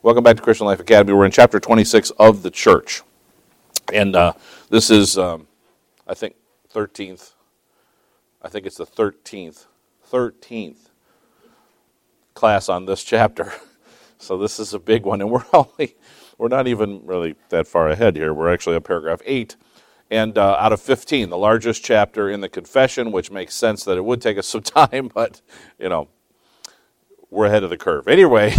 Welcome back to Christian Life Academy. We're in chapter 26 of the church. And this is, I think, 13th. I think it's the 13th class on this chapter. So this is a big one. And we're not even really that far ahead here. We're actually at paragraph 8. And out of 15, the largest chapter in the confession, which makes sense that it would take us some time, but, we're ahead of the curve. Anyway,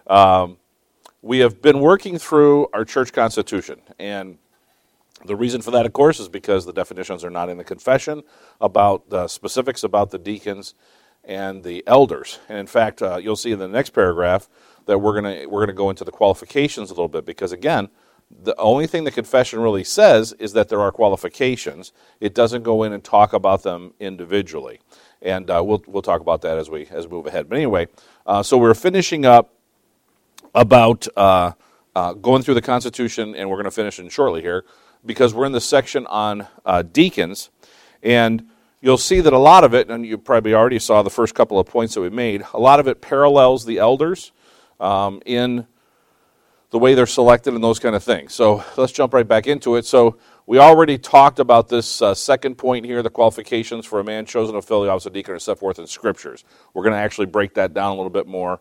we have been working through our church constitution, and the reason for that, of course, is because the definitions are not in the confession about the specifics about the deacons and the elders. And in fact, you'll see in the next paragraph that we're gonna go into the qualifications a little bit, because again, the only thing the confession really says is that there are qualifications. It doesn't go in and talk about them individually, and we'll talk about that as we move ahead. But anyway, so we're finishing up about going through the Constitution, and we're going to finish it shortly here, because we're in the section on deacons, and you'll see that a lot of it, and you probably already saw the first couple of points that we made, a lot of it parallels the elders in the way they're selected and those kind of things. So let's jump right back into it. So we already talked about this second point here, the qualifications for a man chosen to fill the office of deacon are set forth in Scriptures. We're going to actually break that down a little bit more,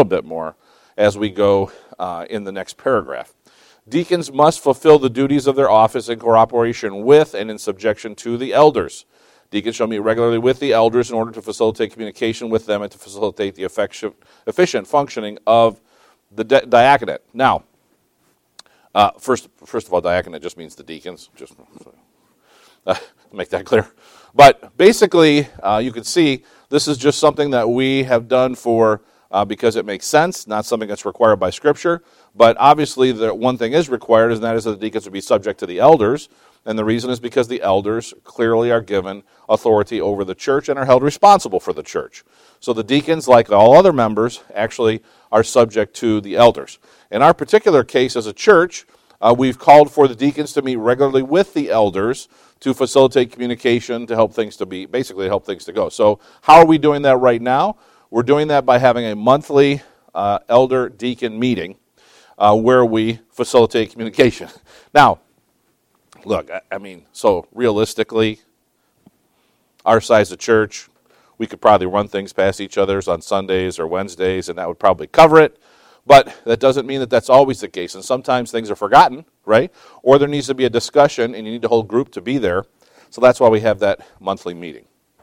as we go in the next paragraph. Deacons must fulfill the duties of their office in cooperation with and in subjection to the elders. Deacons shall meet regularly with the elders in order to facilitate communication with them and to facilitate the efficient functioning of the diaconate. Now, first of all, diaconate just means the deacons, just to make that clear. But basically, you can see this is just something that we have done because it makes sense, not something that's required by Scripture. But obviously, the one thing is required, and that is that the deacons would be subject to the elders. And the reason is because the elders clearly are given authority over the church and are held responsible for the church. So the deacons, like all other members, actually are subject to the elders. In our particular case as a church, we've called for the deacons to meet regularly with the elders to facilitate communication, to help things to go. So how are we doing that right now? We're doing that by having a monthly elder-deacon meeting where we facilitate communication. Now, look, so realistically, our size of church, we could probably run things past each other's on Sundays or Wednesdays, and that would probably cover it. But that doesn't mean that that's always the case. And sometimes things are forgotten, right? Or there needs to be a discussion, and you need the whole group to be there. So that's why we have that monthly meeting.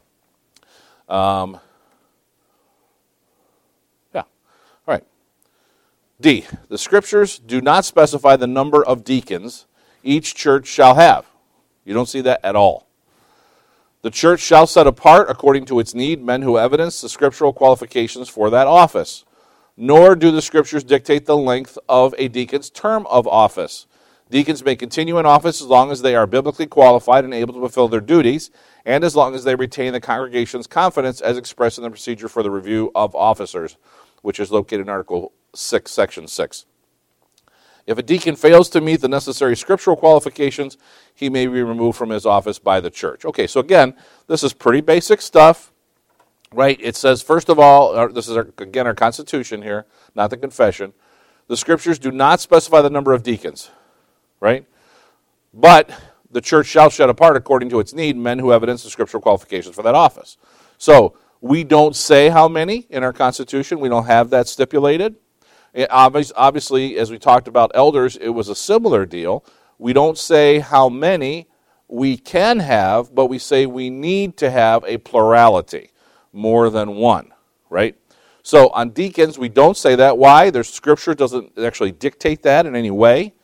All right. D, the Scriptures do not specify the number of deacons each church shall have. You don't see that at all. The church shall set apart, according to its need, men who evidence the scriptural qualifications for that office. Nor do the Scriptures dictate the length of a deacon's term of office. Deacons may continue in office as long as they are biblically qualified and able to fulfill their duties, and as long as they retain the congregation's confidence as expressed in the procedure for the review of officers, which is located in Article 6, Section 6. If a deacon fails to meet the necessary scriptural qualifications, he may be removed from his office by the church. Okay, so again, this is pretty basic stuff, right? It says, first of all, this is, again, our Constitution here, not the confession. The Scriptures do not specify the number of deacons, right? But the church shall set apart, according to its need, men who evidence the scriptural qualifications for that office. So we don't say how many in our Constitution. We don't have that stipulated. Obviously, as we talked about elders, it was a similar deal. We don't say how many we can have, but we say we need to have a plurality, more than one, right? So on deacons, we don't say that. Why? Their Scripture doesn't actually dictate that in any way.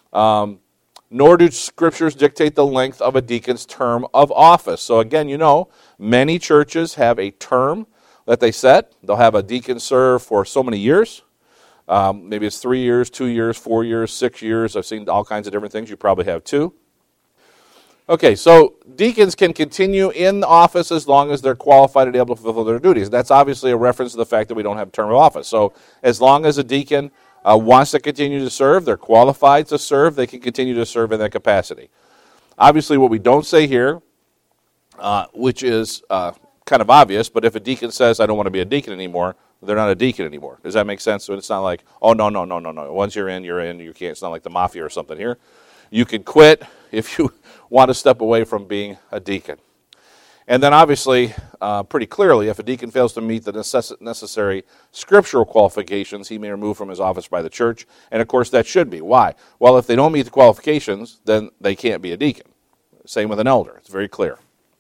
Nor do Scriptures dictate the length of a deacon's term of office. So again, many churches have a term that they set. They'll have a deacon serve for so many years. Maybe it's 3 years, 2 years, 4 years, 6 years. I've seen all kinds of different things. You probably have too. Okay, so deacons can continue in office as long as they're qualified and able to fulfill their duties. That's obviously a reference to the fact that we don't have term of office. So as long as a deacon wants to continue to serve, they're qualified to serve, they can continue to serve in that capacity. Obviously, what we don't say here, which is kind of obvious, but if a deacon says, I don't want to be a deacon anymore, they're not a deacon anymore. Does that make sense? So it's not like, oh, no. Once you're in, you're in. You can't. It's not like the mafia or something here. You can quit if you want to step away from being a deacon. And then obviously, pretty clearly, if a deacon fails to meet the necessary scriptural qualifications, he may be removed from his office by the church. And of course, that should be. Why? Well, if they don't meet the qualifications, then they can't be a deacon. Same with an elder. It's very clear.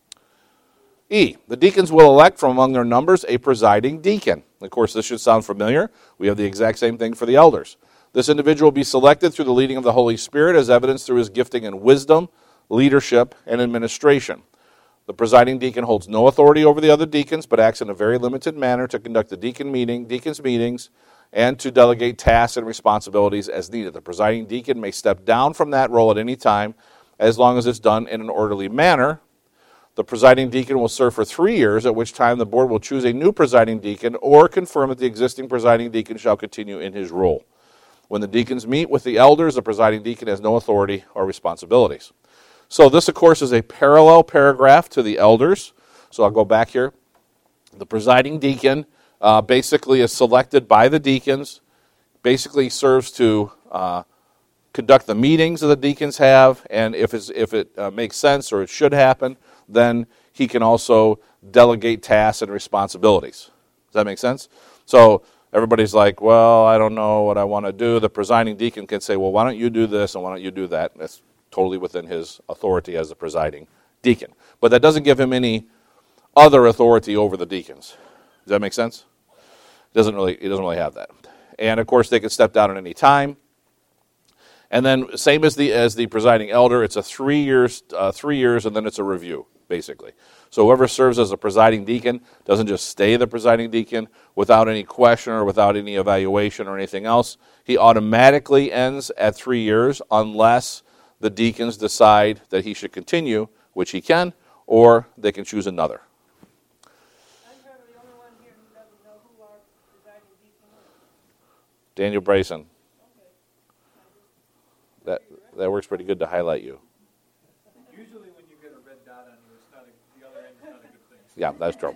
E, the deacons will elect from among their numbers a presiding deacon. Of course, this should sound familiar. We have the exact same thing for the elders. This individual will be selected through the leading of the Holy Spirit as evidenced through his gifting in wisdom, leadership, and administration. The presiding deacon holds no authority over the other deacons, but acts in a very limited manner to conduct the deacons' meetings, and to delegate tasks and responsibilities as needed. The presiding deacon may step down from that role at any time, as long as it's done in an orderly manner. The presiding deacon will serve for 3 years, at which time the board will choose a new presiding deacon or confirm that the existing presiding deacon shall continue in his role. When the deacons meet with the elders, the presiding deacon has no authority or responsibilities. So this, of course, is a parallel paragraph to the elders. So I'll go back here. The presiding deacon basically is selected by the deacons, basically serves to conduct the meetings that the deacons have, and if it makes sense or it should happen, then he can also delegate tasks and responsibilities. Does that make sense? So everybody's like, well, I don't know what I want to do. The presiding deacon can say, well, why don't you do this and why don't you do that? That's totally within his authority as the presiding deacon. But that doesn't give him any other authority over the deacons. Does that make sense? He doesn't really have that. And of course, they can step down at any time. And then same as the presiding elder, it's a 3 years, and then it's a review, basically. So whoever serves as a presiding deacon doesn't just stay the presiding deacon without any question or without any evaluation or anything else. He automatically ends at 3 years unless the deacons decide that he should continue, which he can, or they can choose another. I'm probably the only one here who doesn't know who our presiding deacon is. Daniel Bryson. That works pretty good to highlight you. Usually when you get a red dot on you, the other end is not a good thing. Yeah, that's true.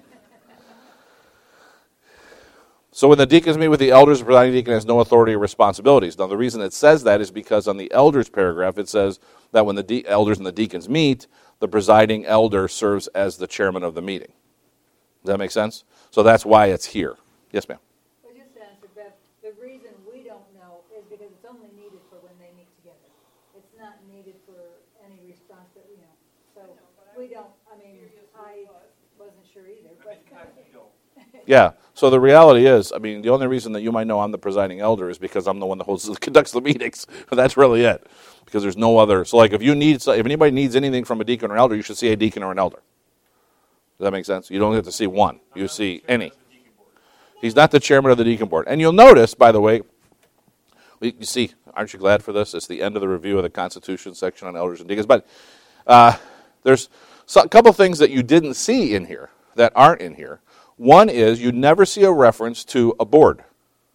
So when the deacons meet with the elders, the presiding deacon has no authority or responsibilities. Now the reason it says that is because on the elders paragraph it says that when the elders and the deacons meet, the presiding elder serves as the chairman of the meeting. Does that make sense? So that's why it's here. Yes, ma'am. Well, just to answer Beth, the reason we don't know is because it's only needed for when they meet together. It's not needed for any response that, so we don't, I wasn't sure either, but. Yeah, so the reality is, the only reason that you might know I'm the presiding elder is because I'm the one that conducts the meetings. That's really it, because there's no other. So like if anybody needs anything from a deacon or elder, you should see a deacon or an elder. Does that make sense? You don't have to see one. You see any. He's not the chairman of the deacon board. And you'll notice, by the way, you see, aren't you glad for this? It's the end of the review of the Constitution section on elders and deacons. But there's a couple things that you didn't see in here that aren't in here. One is you never see a reference to a board.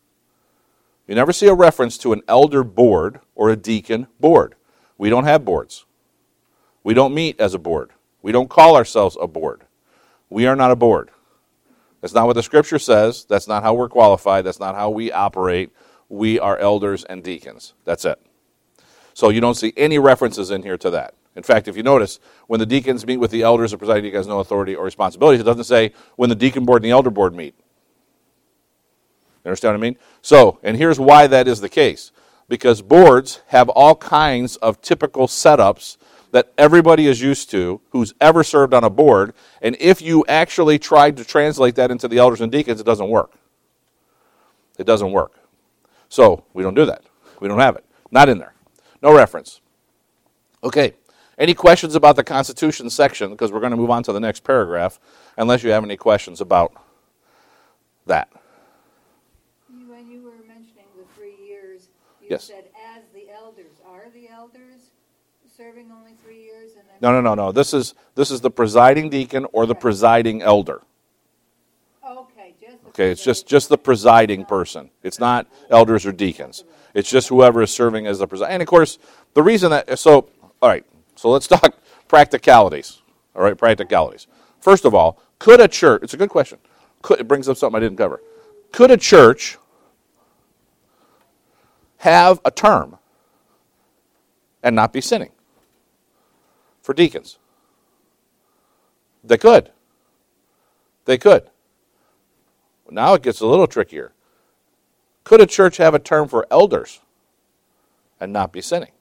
You never see a reference to an elder board or a deacon board. We don't have boards. We don't meet as a board. We don't call ourselves a board. We are not a board. That's not what the Scripture says. That's not how we're qualified. That's not how we operate. We are elders and deacons. That's it. So you don't see any references in here to that. In fact, if you notice, when the deacons meet with the elders, the presiding deacon has no authority or responsibilities. It doesn't say when the deacon board and the elder board meet. You understand what I mean? So, and here's why that is the case. Because boards have all kinds of typical setups that everybody is used to who's ever served on a board, and if you actually tried to translate that into the elders and deacons, it doesn't work. It doesn't work. So, we don't do that. We don't have it. Not in there. No reference. Okay. Any questions about the Constitution section? Because we're going to move on to the next paragraph, unless you have any questions about that. When you were mentioning the 3 years, you Yes. said as the elders. Are the elders serving only 3 years? And No. then This is the presiding deacon or the presiding elder. Okay, it's just the presiding person. It's not elders or deacons. It's just whoever is serving as the presiding. And of course, the reason that, all right, so let's talk practicalities. All right, practicalities. First of all, could a church, it's a good question. It brings up something I didn't cover. Could a church have a term and not be sinning for deacons? They could. They could. Now it gets a little trickier. Could a church have a term for elders and not be sinning?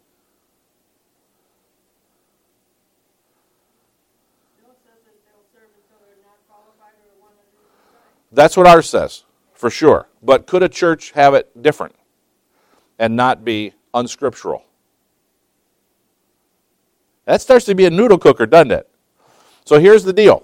That's what ours says, for sure. But could a church have it different and not be unscriptural? That starts to be a noodle cooker, doesn't it? So here's the deal.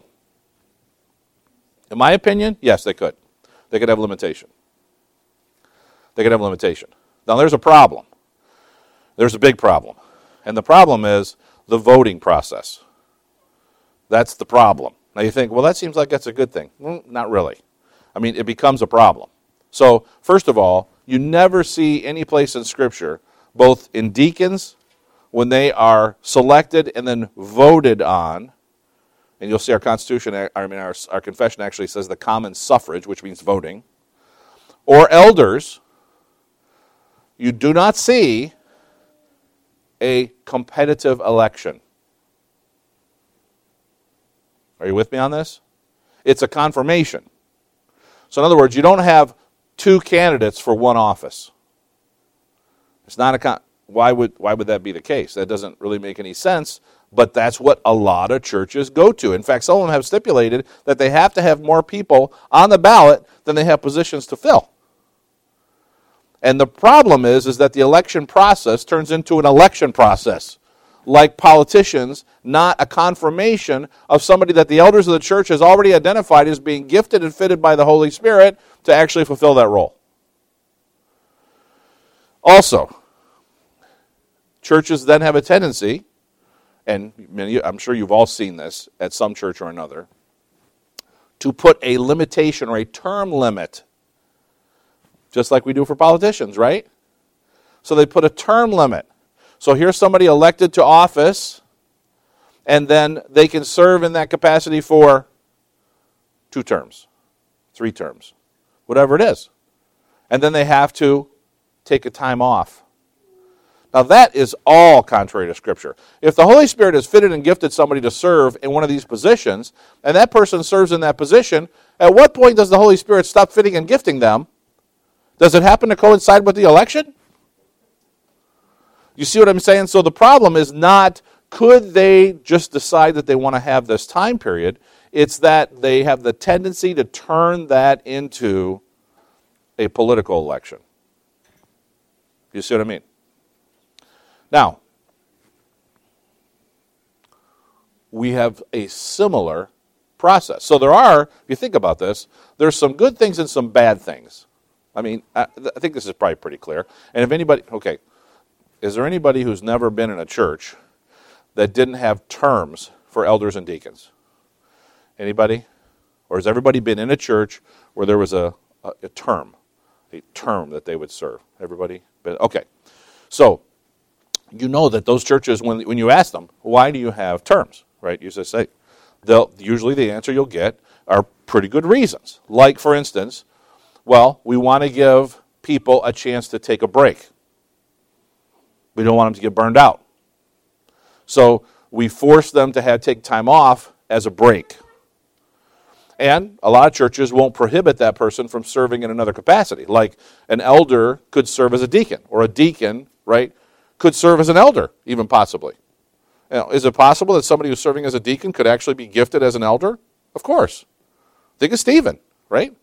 In my opinion, yes, they could. They could have limitation. They could have limitation. Now there's a problem. There's a big problem. And the problem is the voting process. That's the problem. Now you think, well, that seems like that's a good thing. Not really. I mean, it becomes a problem. So, first of all, you never see any place in Scripture, both in deacons, when they are selected and then voted on, and you'll see our Constitution, our confession actually says the common suffrage, which means voting, or elders, you do not see a competitive election. Are you with me on this? It's a confirmation. So in other words, you don't have two candidates for one office. It's not why would that be the case? That doesn't really make any sense, but that's what a lot of churches go to. In fact, some of them have stipulated that they have to have more people on the ballot than they have positions to fill. And the problem is that the election process turns into an election process, like politicians, not a confirmation of somebody that the elders of the church has already identified as being gifted and fitted by the Holy Spirit to actually fulfill that role. Also, churches then have a tendency, and I'm sure you've all seen this at some church or another, to put a limitation or a term limit, just like we do for politicians, right? So they put a term limit. So here's somebody elected to office, and then they can serve in that capacity for 2 terms, 3 terms, whatever it is. And then they have to take a time off. Now that is all contrary to Scripture. If the Holy Spirit has fitted and gifted somebody to serve in one of these positions, and that person serves in that position, at what point does the Holy Spirit stop fitting and gifting them? Does it happen to coincide with the election? You see what I'm saying? So the problem is not, could they just decide that they want to have this time period? It's that they have the tendency to turn that into a political election. You see what I mean? Now, we have a similar process. So there are, if you think about this, there's some good things and some bad things. I mean, I think this is probably pretty clear. And if anybody, okay, is there anybody who's never been in a church that didn't have terms for elders and deacons? Anybody? Or has everybody been in a church where there was a term that they would serve? Everybody? Okay. So, you know that those churches, when you ask them, why do you have terms? Right? You just say, usually the answer you'll get are pretty good reasons. Like, for instance, well, we want to give people a chance to take a break. We don't want them to get burned out. So we force them to take time off as a break. And a lot of churches won't prohibit that person from serving in another capacity. Like an elder could serve as a deacon, or a deacon, right, could serve as an elder, even possibly. Now, is it possible that somebody who's serving as a deacon could actually be gifted as an elder? Of course. Think of Stephen, right?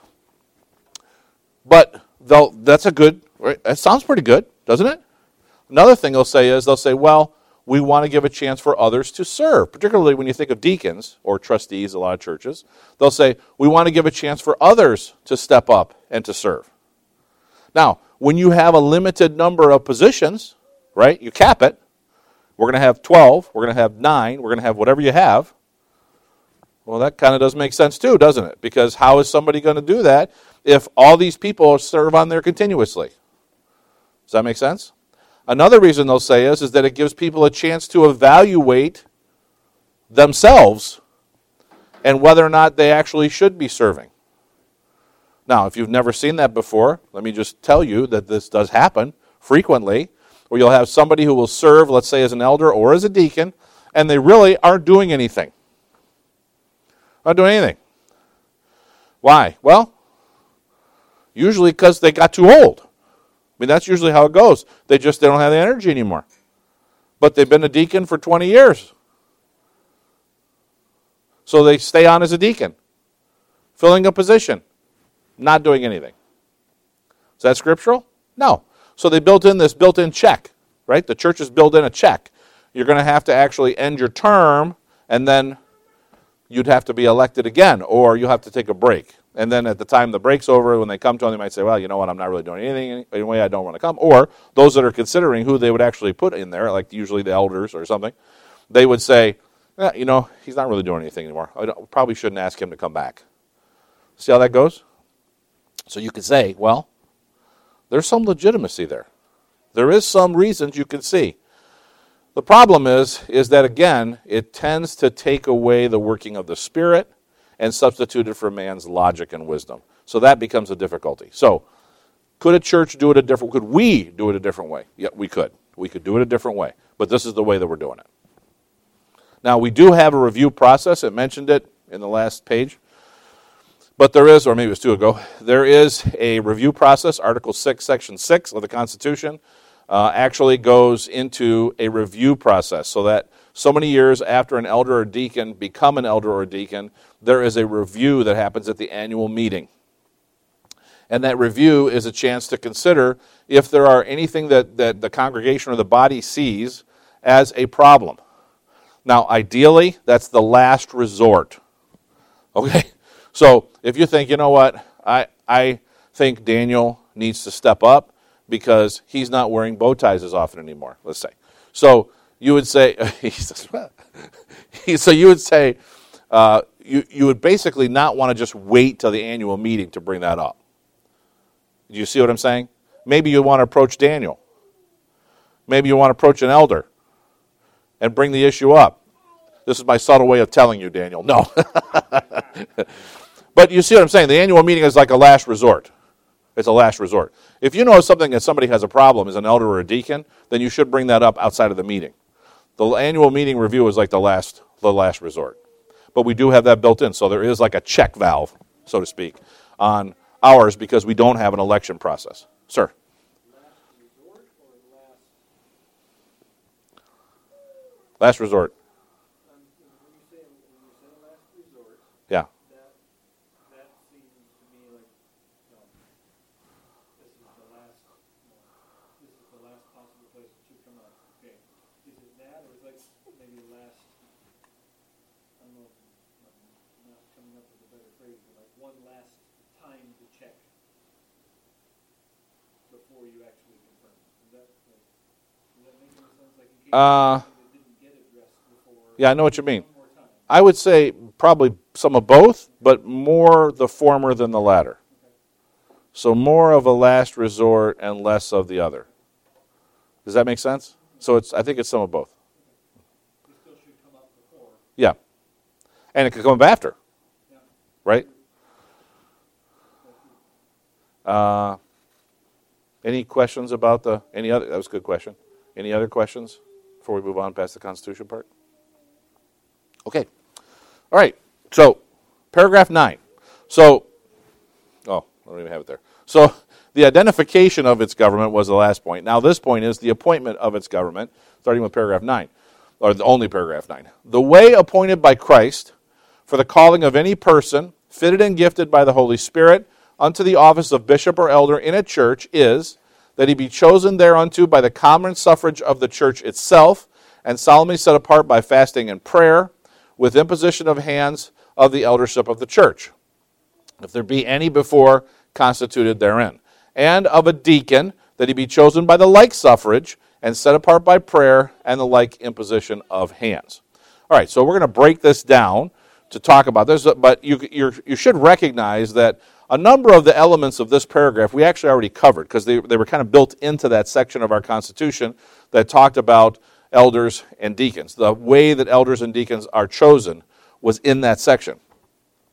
But that's a good, right? That sounds pretty good, doesn't it? Another thing they'll say, well, we want to give a chance for others to serve, particularly when you think of deacons or trustees, a lot of churches. They'll say, we want to give a chance for others to step up and to serve. Now, when you have a limited number of positions, right, you cap it. We're going to have 12, we're going to have 9, we're going to have whatever you have. Well, that kind of does make sense too, doesn't it? Because how is somebody going to do that if all these people serve on there continuously? Does that make sense? Another reason they'll say is that it gives people a chance to evaluate themselves and whether or not they actually should be serving. Now, if you've never seen that before, let me just tell you that this does happen frequently, where you'll have somebody who will serve, let's say, as an elder or as a deacon, and they really aren't doing anything. Not doing anything. Why? Well, usually because they got too old. I mean, that's usually how it goes. They don't have the energy anymore. But they've been a deacon for 20 years. So they stay on as a deacon, filling a position, not doing anything. Is that scriptural? No. So they built in this built-in check, right? The church has built in a check. You're going to have to actually end your term, and then you'd have to be elected again, or you'll have to take a break. And then at the time the break's over, when they come to them, they might say, well, you know what, I'm not really doing anything anyway, I don't want to come. Or those that are considering who they would actually put in there, like usually the elders or something, they would say, you know, he's not really doing anything anymore. Probably shouldn't ask him to come back. See how that goes? So you could say, well, there's some legitimacy there. There is some reasons you can see. The problem is that, again, it tends to take away the working of the Spirit and substitute it for man's logic and wisdom. So that becomes a difficulty. So could a church do it a different way? Could we do it a different way? Yeah, we could. We could do it a different way. But this is the way that we're doing it. Now, we do have a review process. It mentioned it in the last page. But there is, or maybe it was 2 ago, there is a review process. Article 6, Section 6 of the Constitution actually goes into a review process, so that so many years after an elder or deacon become an elder or deacon, there is a review that happens at the annual meeting. And that review is a chance to consider if there are anything that the congregation or the body sees as a problem. Now, ideally, that's the last resort. Okay? So if you think, you know what, I think Daniel needs to step up because he's not wearing bow ties as often anymore, let's say. So you would say, you would basically not want to just wait till the annual meeting to bring that up. Do you see what I'm saying? Maybe you want to approach Daniel. Maybe you want to approach an elder and bring the issue up. This is my subtle way of telling you, Daniel. No. But you see what I'm saying? The annual meeting is like a last resort. It's a last resort. If you know something that somebody has a problem as an elder or a deacon, then you should bring that up outside of the meeting. The annual meeting review is like the last resort. But we do have that built in, so there is like a check valve, so to speak, on ours because we don't have an election process. Sir? Last resort. When you say last resort, Yeah. that seems to me like, no, this is the last possible place that you come up. Okay, is it that, or is like maybe the last? I don't know, not coming up with a better phrase, but like one last time to check before you actually confirm. Does that make any sense? Like in case Yeah, I know what you mean. I would say probably some of both, but more the former than the latter. So more of a last resort and less of the other. Does that make sense? So I think it's some of both. It still should come up before. Yeah. And it could come up after. Yeah. Right? Any questions about that was a good question. Any other questions before we move on past the Constitution part? Okay. All right. So, paragraph 9. So, I don't even have it there. So, the identification of its government was the last point. Now, this point is the appointment of its government, starting with paragraph 9, or only paragraph 9. The way appointed by Christ for the calling of any person, fitted and gifted by the Holy Spirit, unto the office of bishop or elder in a church is that he be chosen thereunto by the common suffrage of the church itself, and solemnly set apart by fasting and prayer, with imposition of hands of the eldership of the church, if there be any before constituted therein, and of a deacon, that he be chosen by the like suffrage, and set apart by prayer, and the like imposition of hands. All right, so we're going to break this down to talk about this, but you should recognize that a number of the elements of this paragraph we actually already covered, because they were kind of built into that section of our Constitution that talked about elders and deacons. The way that elders and deacons are chosen was in that section.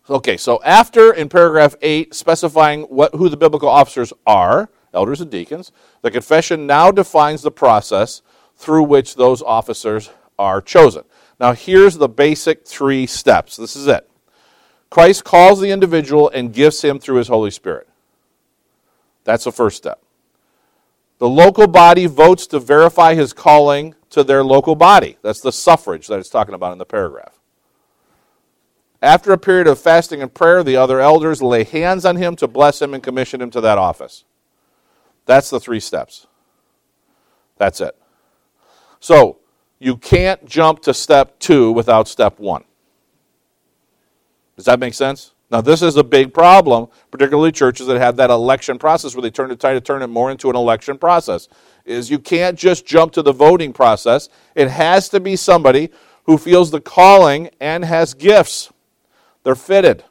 Okay, so after in paragraph 8 specifying who the biblical officers are, elders and deacons, the confession now defines the process through which those officers are chosen. Now here's the basic 3 steps. This is it. Christ calls the individual and gifts him through his Holy Spirit. That's the first step. The local body votes to verify his calling to their local body. That's the suffrage that it's talking about in the paragraph. After a period of fasting and prayer, the other elders lay hands on him to bless him and commission him to that office. That's the 3 steps. That's it. So, you can't jump to step 2 without step 1. Does that make sense? Now, this is a big problem, particularly churches that have that election process where they try to turn it more into an election process, is you can't just jump to the voting process. It has to be somebody who feels the calling and has gifts. They're fitted.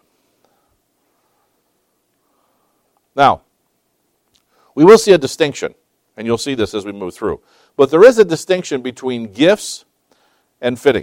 Now, we will see a distinction, and you'll see this as we move through. But there is a distinction between gifts and fitting.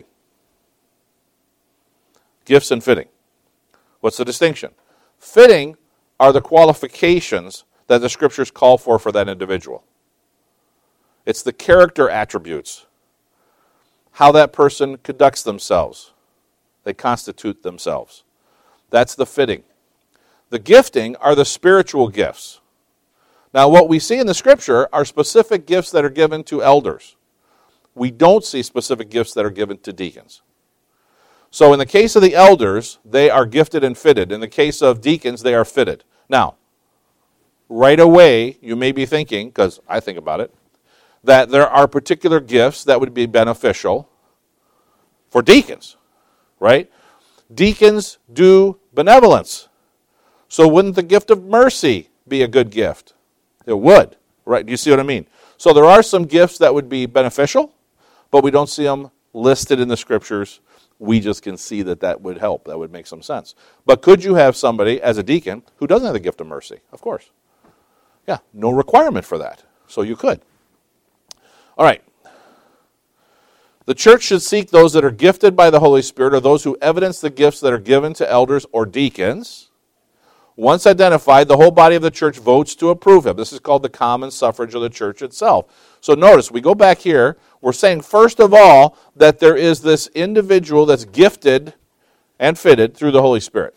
Gifts and fitting. What's the distinction? Fitting are the qualifications that the Scriptures call for that individual. It's the character attributes, how that person conducts themselves. They constitute themselves. That's the fitting. The gifting are the spiritual gifts. Now, what we see in the Scripture are specific gifts that are given to elders. We don't see specific gifts that are given to deacons. So in the case of the elders, they are gifted and fitted. In the case of deacons, they are fitted. Now, right away, you may be thinking, because I think about it, that there are particular gifts that would be beneficial for deacons, right? Deacons do benevolence. So wouldn't the gift of mercy be a good gift? It would, right? Do you see what I mean? So there are some gifts that would be beneficial, but we don't see them listed in the Scriptures. We just can see that would help. That would make some sense. But could you have somebody as a deacon who doesn't have the gift of mercy? Of course. Yeah, no requirement for that. So you could. All right. The church should seek those that are gifted by the Holy Spirit or those who evidence the gifts that are given to elders or deacons. Once identified, the whole body of the church votes to approve him. This is called the common suffrage of the church itself. So notice, we go back here. We're saying, first of all, that there is this individual that's gifted and fitted through the Holy Spirit.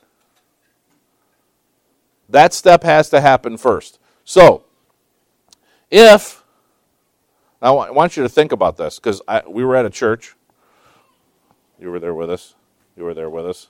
That step has to happen first. So, I want you to think about this, because we were at a church. You were there with us? You were there with us?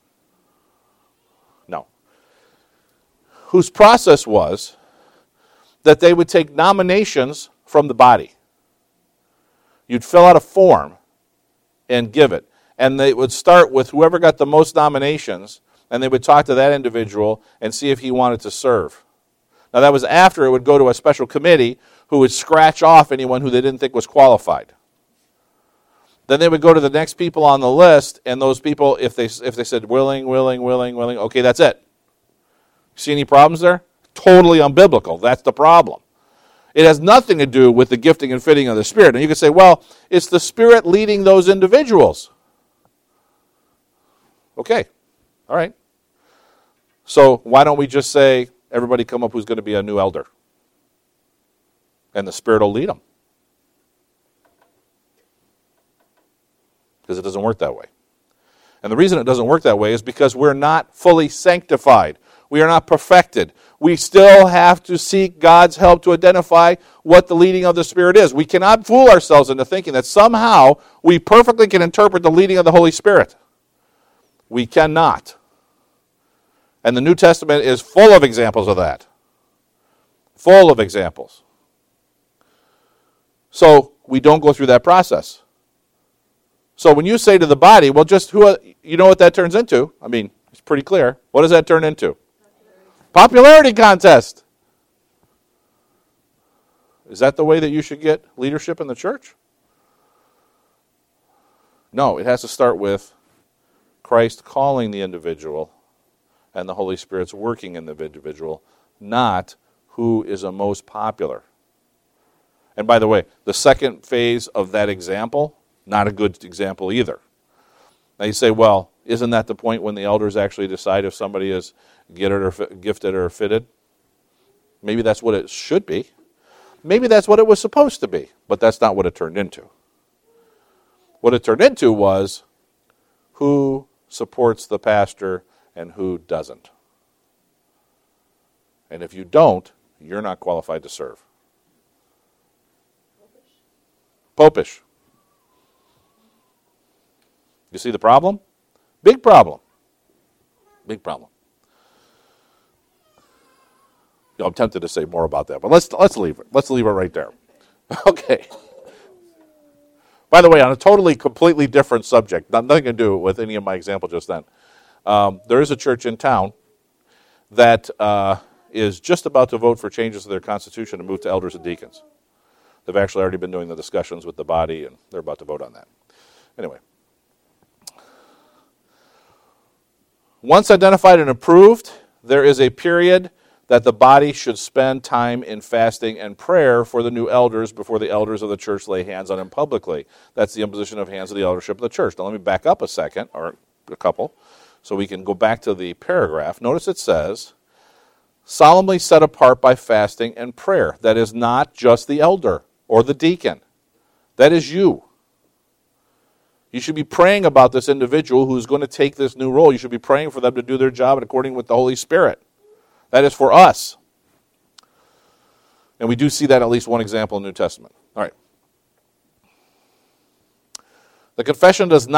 No. Whose process was that they would take nominations from the body. You'd fill out a form and give it. And they would start with whoever got the most nominations, and they would talk to that individual and see if he wanted to serve. Now that was after it would go to a special committee who would scratch off anyone who they didn't think was qualified. Then they would go to the next people on the list, and those people, if they said willing, okay, that's it. See any problems there? Totally unbiblical. That's the problem. It has nothing to do with the gifting and fitting of the Spirit. And you can say, well, it's the Spirit leading those individuals. Okay, all right. So why don't we just say, everybody come up who's going to be a new elder? And the Spirit will lead them. Because it doesn't work that way. And the reason it doesn't work that way is because we're not fully sanctified. We are not perfected. We still have to seek God's help to identify what the leading of the Spirit is. We cannot fool ourselves into thinking that somehow we perfectly can interpret the leading of the Holy Spirit. We cannot. And the New Testament is full of examples of that. Full of examples. So we don't go through that process. So when you say to the body, well, just who, you know what that turns into? I mean, it's pretty clear. What does that turn into? Popularity contest. Is that the way that you should get leadership in the church? No, it has to start with Christ calling the individual and the Holy Spirit's working in the individual, not who is the most popular. And by the way, the second phase of that example, not a good example either. Now you say, well, Isn't that the point when the elders actually decide if somebody is gifted or fitted? Maybe that's what it should be. Maybe that's what it was supposed to be, but that's not what it turned into. What it turned into was who supports the pastor and who doesn't. And if you don't, you're not qualified to serve. Popish. You see the problem? Big problem. Big problem. I'm tempted to say more about that, but let's leave it. Let's leave it right there. Okay. By the way, on a completely different subject, nothing to do with any of my example just then. There is a church in town that is just about to vote for changes to their constitution to move to elders and deacons. They've actually already been doing the discussions with the body, and they're about to vote on that. Anyway. Once identified and approved, there is a period that the body should spend time in fasting and prayer for the new elders before the elders of the church lay hands on him publicly. That's the imposition of hands of the eldership of the church. Now let me back up a second, or a couple, so we can go back to the paragraph. Notice it says, solemnly set apart by fasting and prayer. That is not just the elder or the deacon. That is you. You should be praying about this individual who's going to take this new role. You should be praying for them to do their job according with the Holy Spirit. That is for us. And we do see that at least one example in the New Testament. All right. The confession does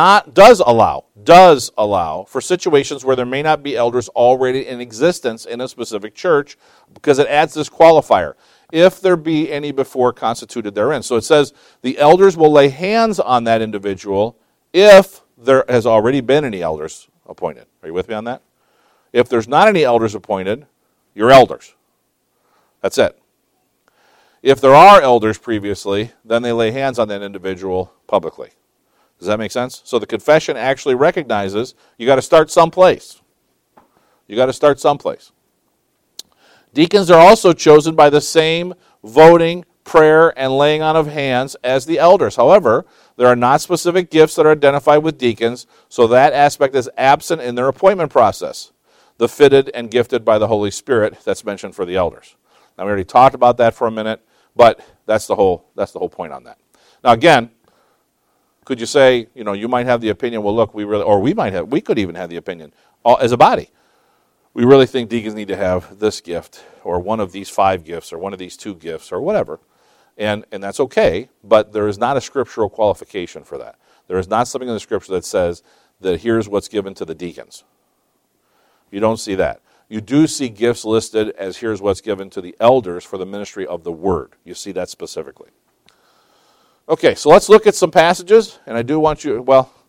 allow for situations where there may not be elders already in existence in a specific church, because it adds this qualifier, if there be any before constituted therein. So it says the elders will lay hands on that individual if there has already been any elders appointed. Are you with me on that? If there's not any elders appointed, you're elders. That's it. If there are elders previously, then they lay hands on that individual publicly. Does that make sense? So the confession actually recognizes you got to start someplace. You got to start someplace. Deacons are also chosen by the same voting, prayer, and laying on of hands as the elders. However, there are not specific gifts that are identified with deacons, so that aspect is absent in their appointment process. The fitted and gifted by the Holy Spirit that's mentioned for the elders. Now we already talked about that for a minute, but that's the whole point on that. Now again, could you say, you might have the opinion, well look, we could even have the opinion, as a body, we really think deacons need to have this gift, or one of these 5 gifts, or one of these 2 gifts, or whatever. And that's okay, but there is not a scriptural qualification for that. There is not something in the scripture that says that here's what's given to the deacons. You don't see that. You do see gifts listed as here's what's given to the elders for the ministry of the word. You see that specifically. Okay, so let's look at some passages, and I do want you,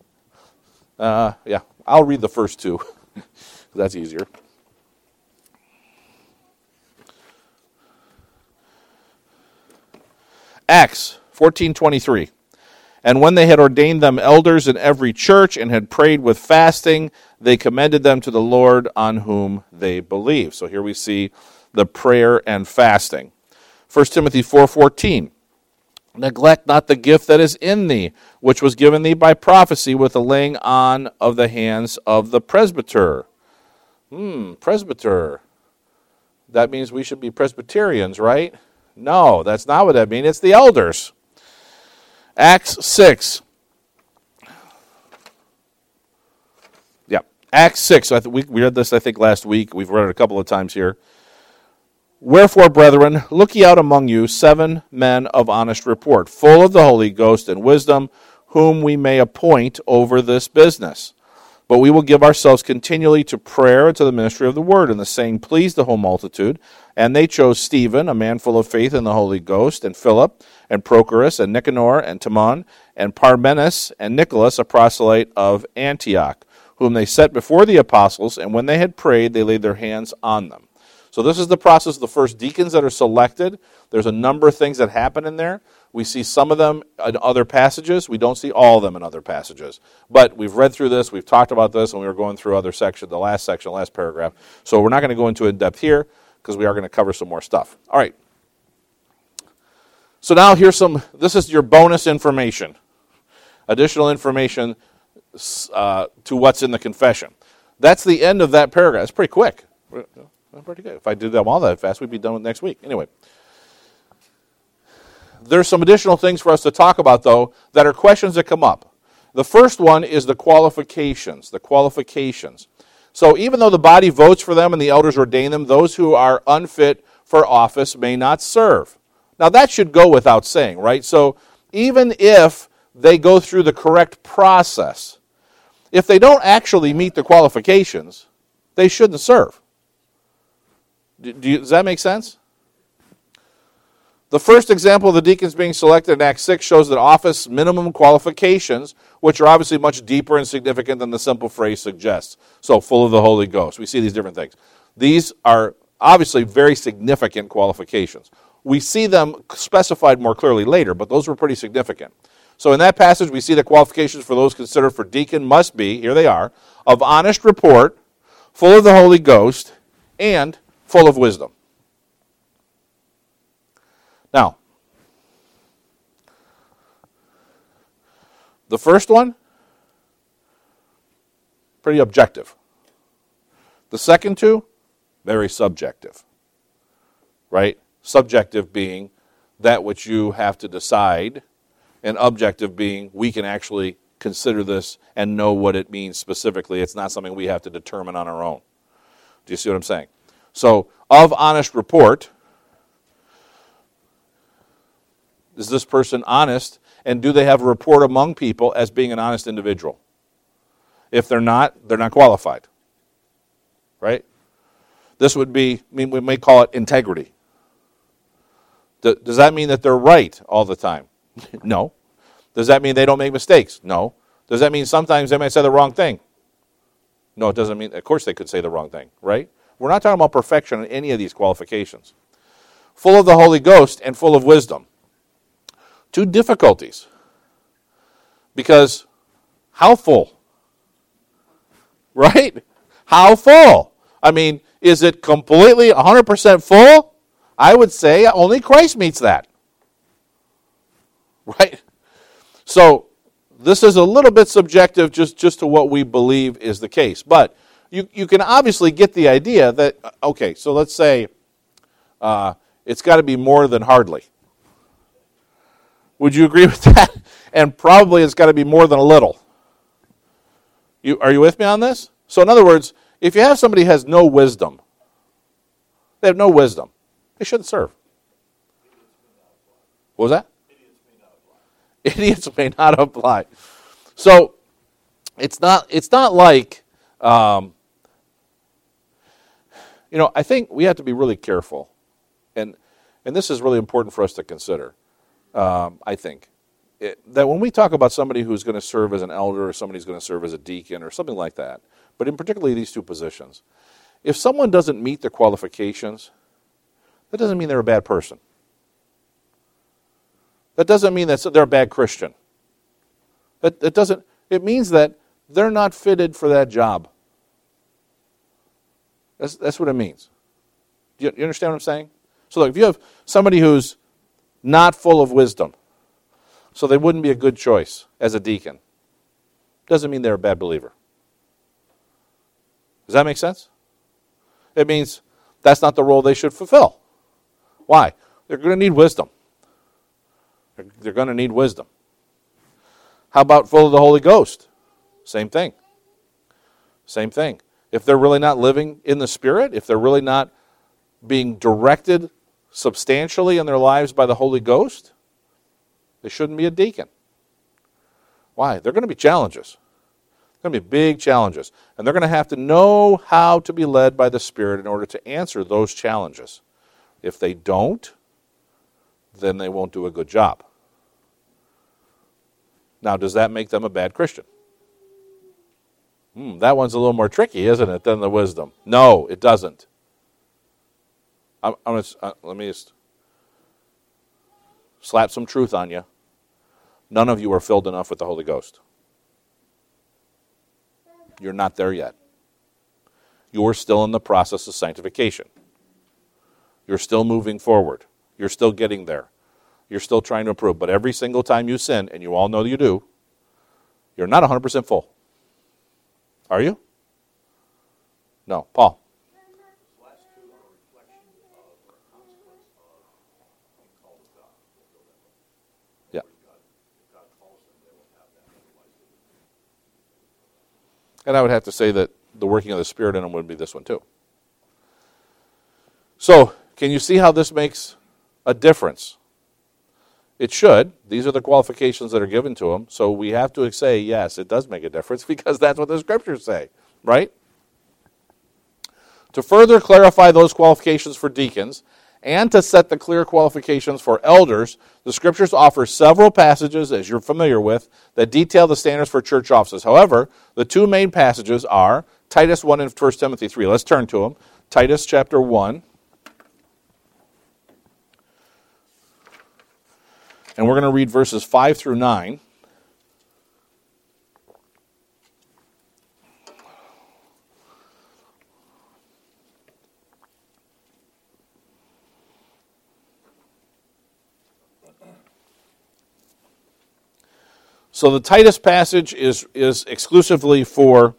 I'll read the first 2. That's easier. Acts 14:23. And when they had ordained them elders in every church and had prayed with fasting, they commended them to the Lord on whom they believed. So here we see the prayer and fasting. 1 Timothy 4:14. Neglect not the gift that is in thee, which was given thee by prophecy with the laying on of the hands of the presbyter. Presbyter. That means we should be Presbyterians, right? No, that's not what that means. It's the elders. Acts 6. Yeah, Acts 6. We read this, I think, last week. We've read it a couple of times here. Wherefore, brethren, look ye out among you 7 men of honest report, full of the Holy Ghost and wisdom, whom we may appoint over this business. But we will give ourselves continually to prayer and to the ministry of the word. And the saying pleased the whole multitude. And they chose Stephen, a man full of faith in the Holy Ghost, and Philip, and Prochorus, and Nicanor, and Timon, and Parmenas, and Nicholas, a proselyte of Antioch, whom they set before the apostles, and when they had prayed, they laid their hands on them. So this is the process of the first deacons that are selected. There's a number of things that happen in there. We see some of them in other passages. We don't see all of them in other passages. But we've read through this. We've talked about this, and we were going through the last paragraph. So we're not going to go into it in depth here because we are going to cover some more stuff. All right. So now this is your bonus information. Additional information to what's in the confession. That's the end of that paragraph. It's pretty quick. Pretty good. If I did them all that fast, we'd be done with next week. Anyway, there's some additional things for us to talk about, though, that are questions that come up. The first one is the qualifications. The qualifications. So even though the body votes for them and the elders ordain them, those who are unfit for office may not serve. Now that should go without saying, right? So even if they go through the correct process, if they don't actually meet the qualifications, they shouldn't serve. Does that make sense? The first example of the deacons being selected in Acts 6 shows that office minimum qualifications, which are obviously much deeper and significant than the simple phrase suggests. So, full of the Holy Ghost. We see these different things. These are obviously very significant qualifications. We see them specified more clearly later, but those were pretty significant. So in that passage, we see the qualifications for those considered for deacon must be, here they are, of honest report, full of the Holy Ghost, and full of wisdom. Now, the first one, pretty objective. The second two, very subjective. Right? Subjective being that which you have to decide, and objective being we can actually consider this and know what it means specifically. It's not something we have to determine on our own. Do you see what I'm saying? So, of honest report, is this person honest, and do they have a report among people as being an honest individual? If they're not qualified. Right? This would be, we may call it integrity. Does that mean that they're right all the time? No. Does that mean they don't make mistakes? No. Does that mean sometimes they might say the wrong thing? No, it doesn't mean, of course they could say the wrong thing, right? We're not talking about perfection in any of these qualifications. Full of the Holy Ghost and full of wisdom. Two difficulties. Because how full? Right? How full? I mean, is it completely 100% full? I would say only Christ meets that. Right? So, this is a little bit subjective just to what we believe is the case. But you can obviously get the idea that, okay, so let's say it's got to be more than hardly. Would you agree with that? And probably it's got to be more than a little. Are you with me on this? So in other words, if you have somebody who has no wisdom, they have no wisdom, they shouldn't serve. What was that? Idiots may not apply. So it's not like I think we have to be really careful, and this is really important for us to consider. I think that when we talk about somebody who's going to serve as an elder, or somebody's going to serve as a deacon, or something like that, but in particularly these two positions, if someone doesn't meet the qualifications, that doesn't mean they're a bad person. That doesn't mean that they're a bad Christian. It means that they're not fitted for that job. That's what it means. You understand what I'm saying? So look, if you have somebody who's not full of wisdom, so they wouldn't be a good choice as a deacon, doesn't mean they're a bad believer. Does that make sense? It means that's not the role they should fulfill. Why? They're going to need wisdom. They're going to need wisdom. How about full of the Holy Ghost? Same thing. Same thing. If they're really not living in the Spirit, if they're really not being directed substantially in their lives by the Holy Ghost, they shouldn't be a deacon. Why? They're going to be challenges. They're going to be big challenges. And they're going to have to know how to be led by the Spirit in order to answer those challenges. If they don't, then they won't do a good job. Now, does that make them a bad Christian? That one's a little more tricky, isn't it, than the wisdom? No, it doesn't. Let me just slap some truth on you. None of you are filled enough with the Holy Ghost. You're not there yet. You're still in the process of sanctification. You're still moving forward. You're still getting there. You're still trying to improve. But every single time you sin, and you all know you do, you're not 100% full. Are you? No. Paul? Last two are a reflection of or a consequence of being called of God. Yeah. If God calls them, they will have that. Otherwise, they wouldn't. And I would have to say that the working of the Spirit in them would be this one too. So, can you see how this makes a difference? It should. These are the qualifications that are given to them. So we have to say, yes, it does make a difference because that's what the Scriptures say, right? To further clarify those qualifications for deacons and to set the clear qualifications for elders, the Scriptures offer several passages, as you're familiar with, that detail the standards for church offices. However, the two main passages are Titus 1 and 1 Timothy 3. Let's turn to them. Titus chapter 1. And we're going to read verses 5 through 9. So the Titus passage is exclusively for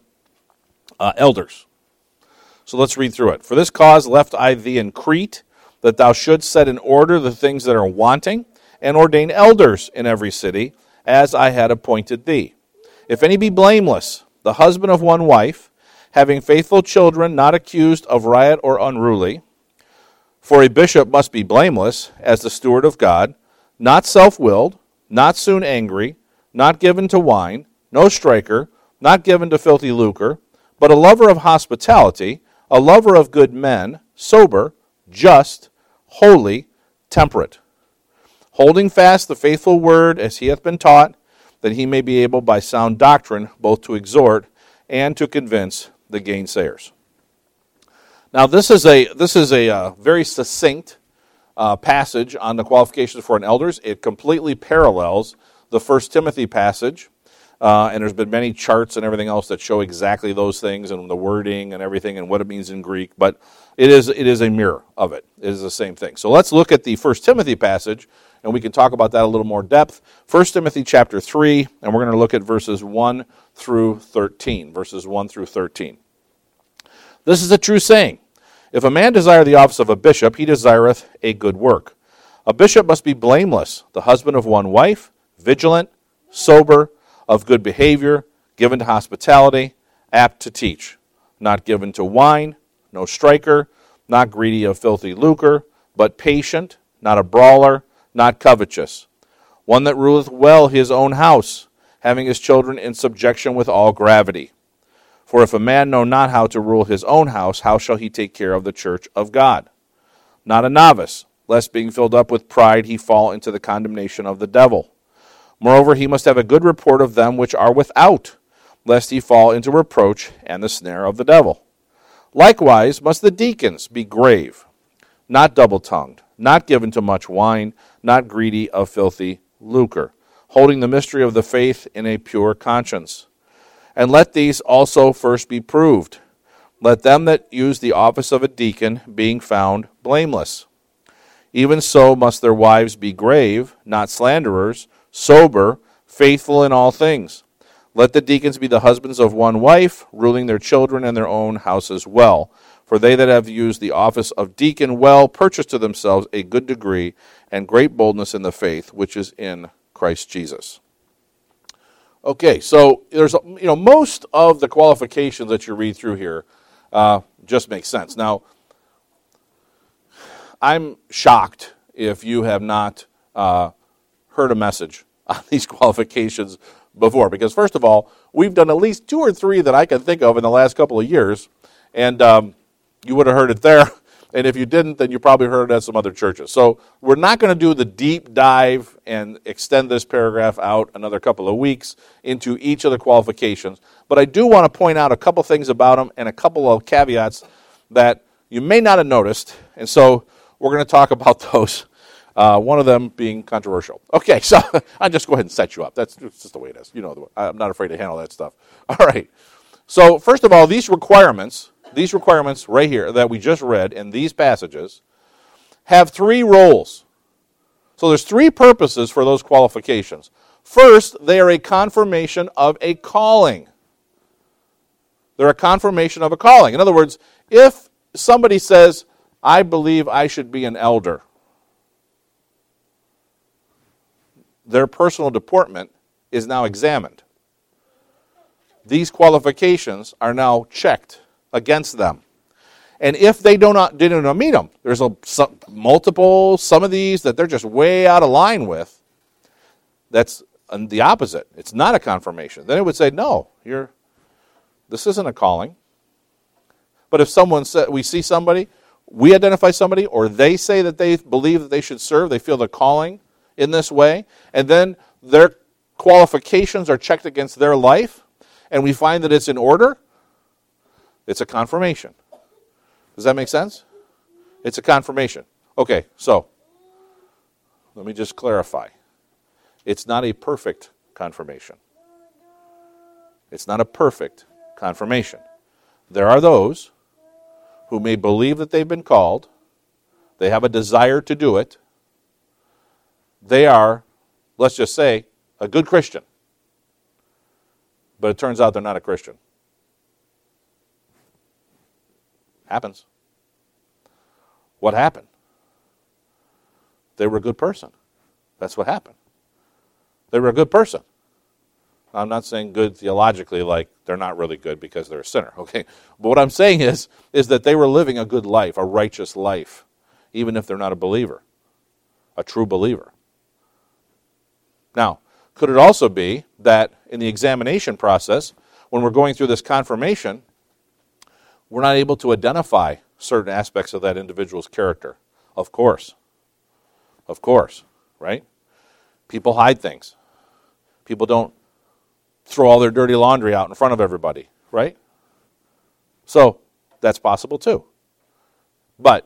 elders. So let's read through it. For this cause left I thee in Crete, that thou shouldst set in order the things that are wanting, and ordain elders in every city, as I had appointed thee. If any be blameless, the husband of one wife, having faithful children, not accused of riot or unruly. For a bishop must be blameless, as the steward of God, not self-willed, not soon angry, not given to wine, no striker, not given to filthy lucre, but a lover of hospitality, a lover of good men, sober, just, holy, temperate, holding fast the faithful word as he hath been taught, that he may be able by sound doctrine both to exhort and to convince the gainsayers. Now this is a very succinct passage on the qualifications for an elders. It completely parallels the 1 Timothy passage, and there's been many charts and everything else that show exactly those things and the wording and everything and what it means in Greek, but it is a mirror of it. It is the same thing. So let's look at the 1 Timothy passage, and we can talk about that a little more depth. 1 Timothy chapter 3, and we're going to look at verses 1 through 13. Verses 1 through 13. This is a true saying. If a man desire the office of a bishop, he desireth a good work. A bishop must be blameless, the husband of one wife, vigilant, sober, of good behavior, given to hospitality, apt to teach, not given to wine, no striker, not greedy of filthy lucre, but patient, not a brawler, not covetous, one that ruleth well his own house, having his children in subjection with all gravity. For if a man know not how to rule his own house, how shall he take care of the church of God? Not a novice, lest being filled up with pride he fall into the condemnation of the devil. Moreover, he must have a good report of them which are without, lest he fall into reproach and the snare of the devil. Likewise must the deacons be grave, not double-tongued, not given to much wine, not greedy of filthy lucre, holding the mystery of the faith in a pure conscience. And let these also first be proved. Let them that use the office of a deacon being found blameless. Even so must their wives be grave, not slanderers, sober, faithful in all things. Let the deacons be the husbands of one wife, ruling their children and their own houses well. For they that have used the office of deacon well purchase to themselves a good degree and great boldness in the faith which is in Christ Jesus. Okay, so there's most of the qualifications that you read through here just make sense. Now, I'm shocked if you have not heard a message on these qualifications before, because first of all, we've done at least 2 or 3 that I can think of in the last couple of years, and you would have heard it there, and if you didn't, then you probably heard it at some other churches. So we're not going to do the deep dive and extend this paragraph out another couple of weeks into each of the qualifications, but I do want to point out a couple things about them and a couple of caveats that you may not have noticed, and so we're going to talk about those. One of them being controversial. Okay, so I'll just go ahead and set you up. That's just the way it is. You know, I'm not afraid to handle that stuff. All right. So first of all, these requirements right here that we just read in these passages have 3 roles. So there's 3 purposes for those qualifications. First, they are a confirmation of a calling. They're a confirmation of a calling. In other words, if somebody says, I believe I should be an elder, their personal deportment is now examined. These qualifications are now checked against them. And if they didn't meet them, there's some of these that they're just way out of line with, that's the opposite. It's not a confirmation. Then it would say, no, this isn't a calling. But if we see somebody, we identify somebody, or they say that they believe that they should serve, they feel the calling in this way, and then their qualifications are checked against their life, and we find that it's in order, it's a confirmation. Does that make sense? It's a confirmation. Okay, so let me just clarify. It's not a perfect confirmation. It's not a perfect confirmation. There are those who may believe that they've been called. They have a desire to do it. They are, let's just say, a good Christian. But it turns out they're not a Christian. Happens. What happened? They were a good person. That's what happened. They were a good person. I'm not saying good theologically, like they're not really good because they're a sinner, okay? But what I'm saying is that they were living a good life, a righteous life, even if they're not a believer, a true believer. Now, could it also be that in the examination process, when we're going through this confirmation, we're not able to identify certain aspects of that individual's character? Of course, right? People hide things. People don't throw all their dirty laundry out in front of everybody, right? So that's possible too. But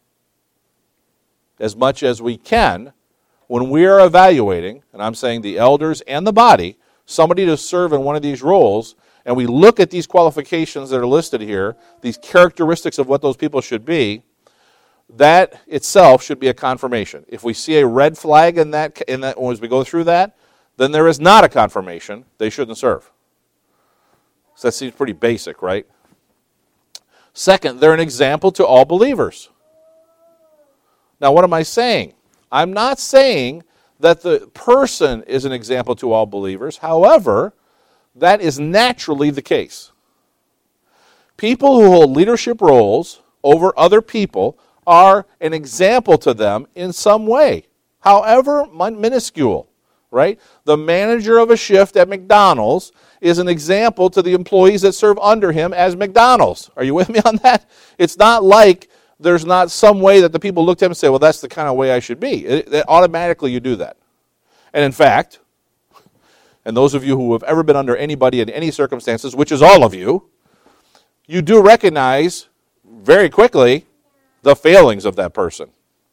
as much as we can, when we are evaluating, and I'm saying the elders and the body, somebody to serve in one of these roles, and we look at these qualifications that are listed here, these characteristics of what those people should be, that itself should be a confirmation. If we see a red flag in that as we go through that, then there is not a confirmation. They shouldn't serve. So that seems pretty basic, right? Second, they're an example to all believers. Now, what am I saying? I'm not saying that the person is an example to all believers. However, that is naturally the case. People who hold leadership roles over other people are an example to them in some way, however minuscule, right? The manager of a shift at McDonald's is an example to the employees that serve under him as McDonald's. Are you with me on that? It's not like there's not some way that the people look at him and say, well, that's the kind of way I should be. Automatically you do that. And in fact, and those of you who have ever been under anybody in any circumstances, which is all of you, you do recognize very quickly the failings of that person,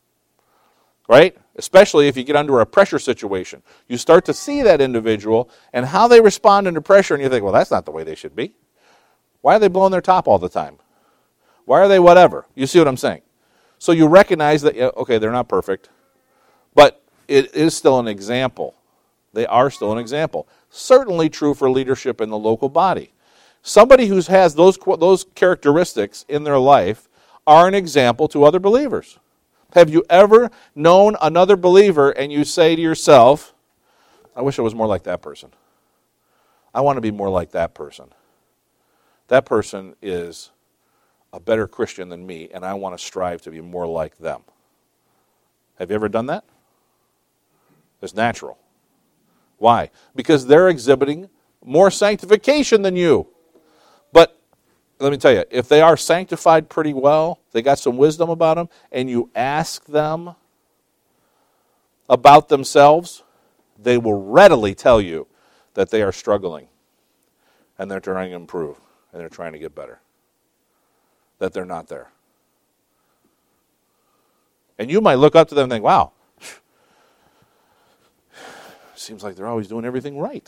right? Especially if you get under a pressure situation. You start to see that individual and how they respond under pressure, and you think, well, that's not the way they should be. Why are they blowing their top all the time? Why are they whatever? You see what I'm saying? So you recognize that, okay, they're not perfect, but it is still an example. They are still an example. Certainly true for leadership in the local body. Somebody who has those characteristics in their life are an example to other believers. Have you ever known another believer and you say to yourself, I wish I was more like that person. I want to be more like that person. That person is a better Christian than me, and I want to strive to be more like them. Have you ever done that? It's natural. Why? Because they're exhibiting more sanctification than you. But let me tell you, if they are sanctified pretty well, they got some wisdom about them, and you ask them about themselves, they will readily tell you that they are struggling, and they're trying to improve, and they're trying to get better, that they're not there. And you might look up to them and think, wow, seems like they're always doing everything right.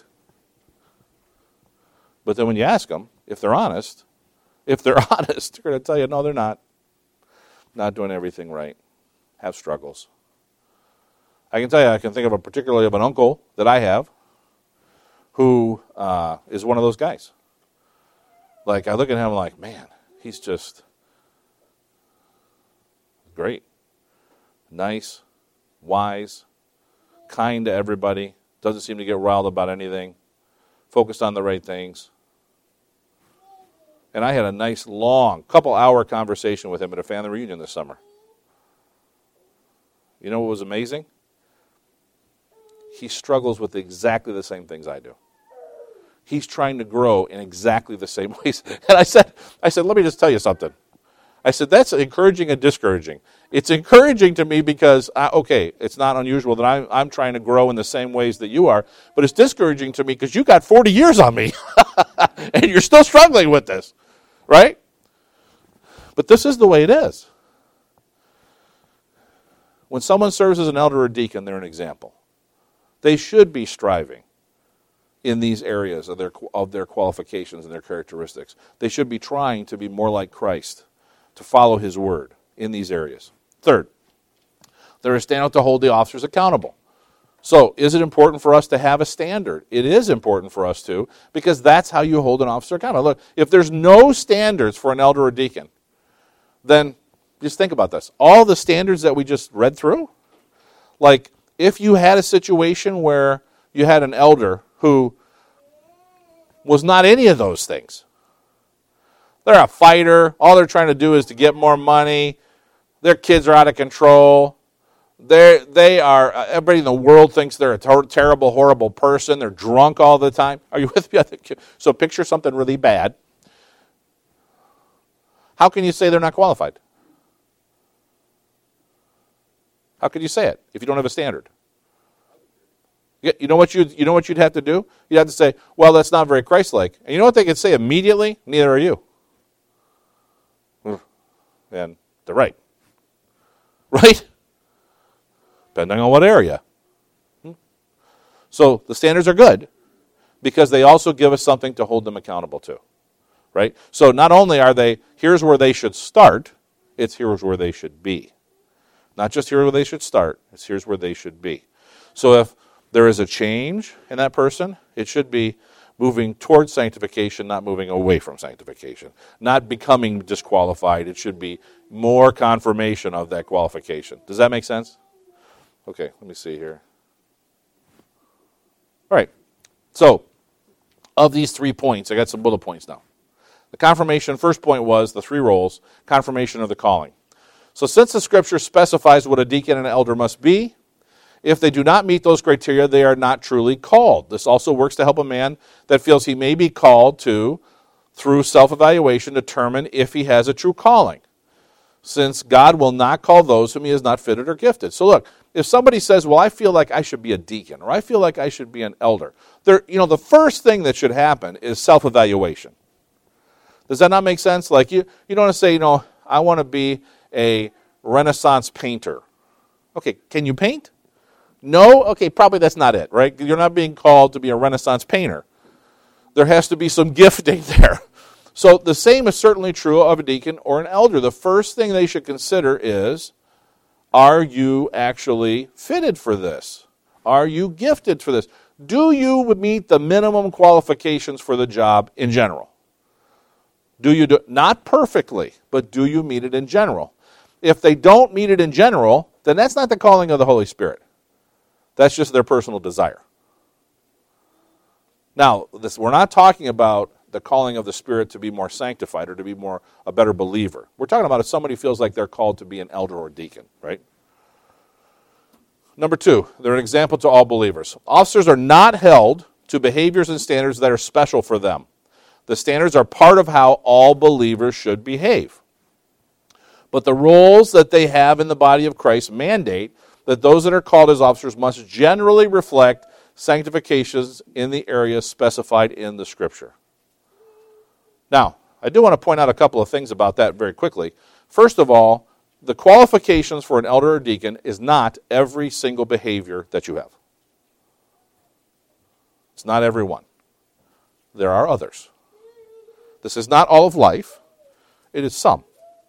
But then when you ask them, if they're honest, they're going to tell you, no, they're not. Not doing everything right. Have struggles. I can tell you, I can think of particularly of an uncle that I have who is one of those guys. Like, I look at him like, man, he's just great. Nice, wise, kind to everybody, doesn't seem to get riled about anything, focused on the right things. And I had a nice, long, couple-hour conversation with him at a family reunion this summer. You know what was amazing? He struggles with exactly the same things I do. He's trying to grow in exactly the same ways. And I said, let me just tell you something. I said, that's encouraging and discouraging. It's encouraging to me because, it's not unusual that I'm trying to grow in the same ways that you are, but it's discouraging to me because you got 40 years on me, and you're still struggling with this, right? But this is the way it is. When someone serves as an elder or deacon, they're an example. They should be striving in these areas of their qualifications and their characteristics. They should be trying to be more like Christ, to follow his word in these areas. Third, they're a standard to hold the officers accountable. So, is it important for us to have a standard? It is important for us to, because that's how you hold an officer accountable. Look, if there's no standards for an elder or deacon, then just think about this. All the standards that we just read through, like if you had a situation where you had an elder who was not any of those things. They're a fighter. All they're trying to do is to get more money. Their kids are out of control. They are, everybody in the world thinks they're a terrible, horrible person. They're drunk all the time. Are you with me? So picture something really bad. How can you say they're not qualified? How can you say it if you don't have a standard? You know what you'd have to do? You'd have to say, well, that's not very Christ-like. And you know what they could say immediately? Neither are you. And they're right. Right? Depending on what area. So the standards are good because they also give us something to hold them accountable to. Right? So not only are they, here's where they should start, it's here's where they should be. Not just here's where they should start, it's here's where they should be. So if there is a change in that person, it should be moving towards sanctification, not moving away from sanctification. Not becoming disqualified. It should be more confirmation of that qualification. Does that make sense? Okay, let me see here. All right. So, of these 3 points, I got some bullet points now. The confirmation, first point was the 3 roles, confirmation of the calling. So since the Scripture specifies what a deacon and an elder must be, if they do not meet those criteria, they are not truly called. This also works to help a man that feels he may be called to, through self-evaluation, determine if he has a true calling, since God will not call those whom he has not fitted or gifted. So look, if somebody says, well, I feel like I should be a deacon, or I feel like I should be an elder, the first thing that should happen is self-evaluation. Does that not make sense? Like you don't want to say, I want to be a Renaissance painter. Okay, can you paint? No? Okay, probably that's not it, right? You're not being called to be a Renaissance painter. There has to be some gifting there. So the same is certainly true of a deacon or an elder. The first thing they should consider is, are you actually fitted for this? Are you gifted for this? Do you meet the minimum qualifications for the job in general? Do you not perfectly, but do you meet it in general? If they don't meet it in general, then that's not the calling of the Holy Spirit. That's just their personal desire. Now, we're not talking about the calling of the Spirit to be more sanctified or to be a better believer. We're talking about if somebody feels like they're called to be an elder or deacon, right? Number 2, they're an example to all believers. Officers are not held to behaviors and standards that are special for them. The standards are part of how all believers should behave. But the roles that they have in the body of Christ mandate that those that are called as officers must generally reflect sanctifications in the areas specified in the Scripture. Now, I do want to point out a couple of things about that very quickly. First of all, the qualifications for an elder or deacon is not every single behavior that you have. It's not every one. There are others. This is not all of life. It is some.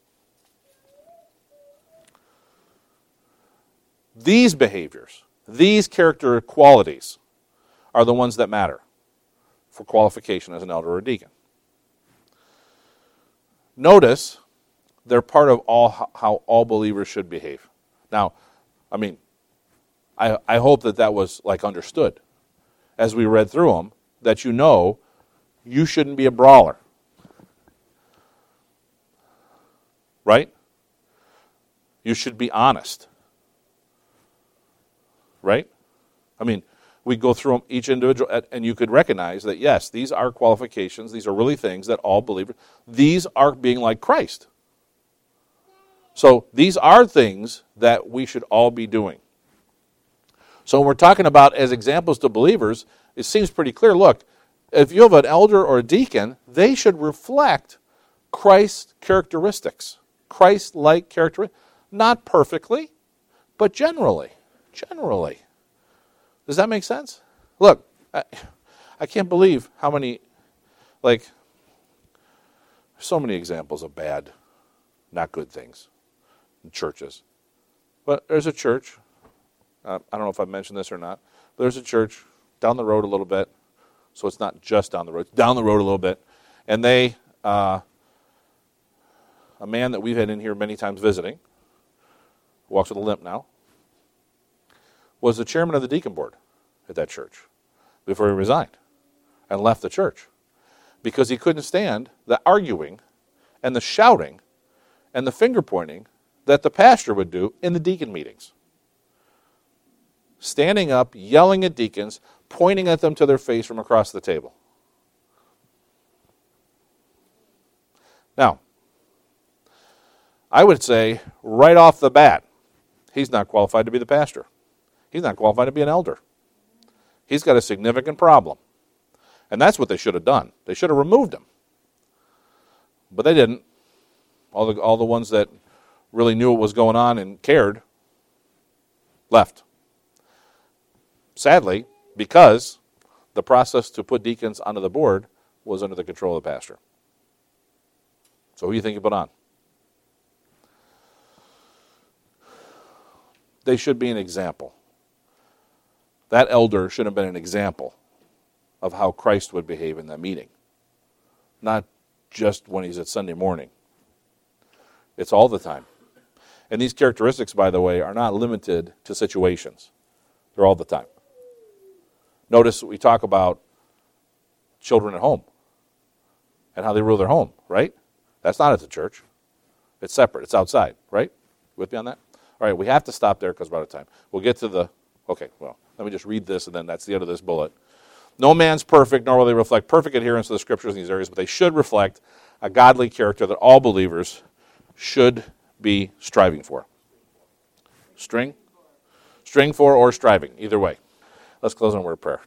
These behaviors, these character qualities are the ones that matter for qualification as an elder or deacon. notice they're part of how all believers should behave. Now, I mean, I hope that was like understood as we read through them, that you shouldn't be a brawler. Right? You should be honest. Right? I mean, we go through them each individual, and you could recognize that, yes, these are qualifications. These are really things that all believers, these are being like Christ. So these are things that we should all be doing. So when we're talking about as examples to believers, it seems pretty clear. Look, if you have an elder or a deacon, they should reflect Christ's characteristics. Christ-like characteristics. Not perfectly, but generally. Generally. Does that make sense? Look, I can't believe how many, so many examples of bad, not good things in churches. But there's a church, I don't know if I've mentioned this or not, but there's a church down the road a little bit, so it's not just down the road, it's down the road a little bit, and they, a man that we've had in here many times visiting, walks with a limp now, was the chairman of the deacon board at that church before he resigned and left the church because he couldn't stand the arguing and the shouting and the finger pointing that the pastor would do in the deacon meetings. Standing up, yelling at deacons, pointing at them to their face from across the table. Now, I would say right off the bat, he's not qualified to be the pastor. He's not qualified to be an elder. He's got a significant problem. And that's what they should have done. They should have removed him. But they didn't. All the ones that really knew what was going on and cared left. Sadly, because the process to put deacons onto the board was under the control of the pastor. So who do you think you put on? They should be an example. That elder should have been an example of how Christ would behave in that meeting. Not just when he's at Sunday morning. It's all the time. And these characteristics, by the way, are not limited to situations. They're all the time. Notice we talk about children at home and how they rule their home, right? That's not at the church. It's separate. It's outside, right? With me on that? All right, we have to stop there because we're out of time. We'll get to the... Okay, well, let me just read this, and then that's the end of this bullet. No man's perfect, nor will they reflect perfect adherence to the Scriptures in these areas, but they should reflect a godly character that all believers should be striving for. String for or striving, either way. Let's close on a word of prayer.